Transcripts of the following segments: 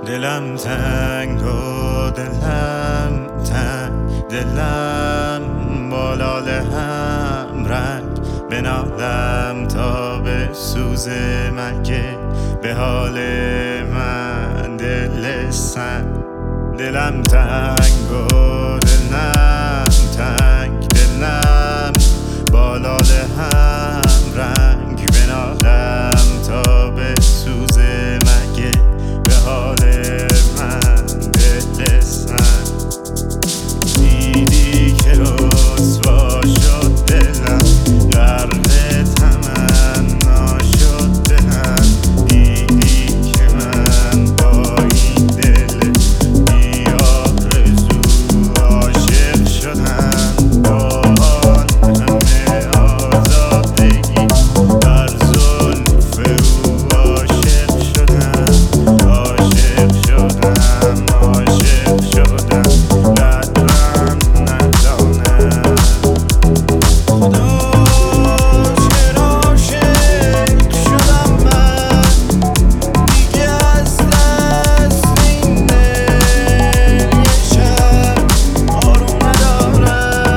دلم تنگ و دلم تنگ، دلم بالال هم رنگ، بنالم تا به سوز مگه به حال من دل سنگ. دلم تنگ و دلم تنگ، دلم بالال هم رنگ، بنالم تا به سوز مگه به حال من دل سنگ. دیدی که رسوا شد دلم، غرق تمنا شد دلم، دیدی که من با این دل بی آرزو عاشق شدم. با آن همه آزادگی بر زلف او عاشق شدم، عاشق شدم، عاشق شدم، قدرم ندانم. خدا چرا عاشق شدم من، دیگه از دست این دل یه شب آروم ندارم.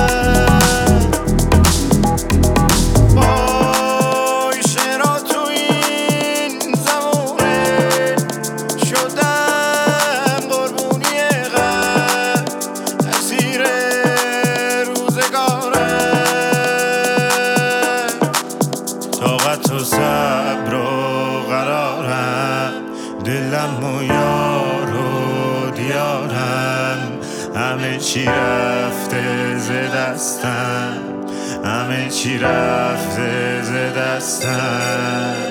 وای چرا تو این زمونه شدم قربونی غم، اسیر روزگارم. طاقت و صبر و قرارم، دلم و یار و دیارم، همه چی رفته ز دستم، همه چی رفته ز دستم.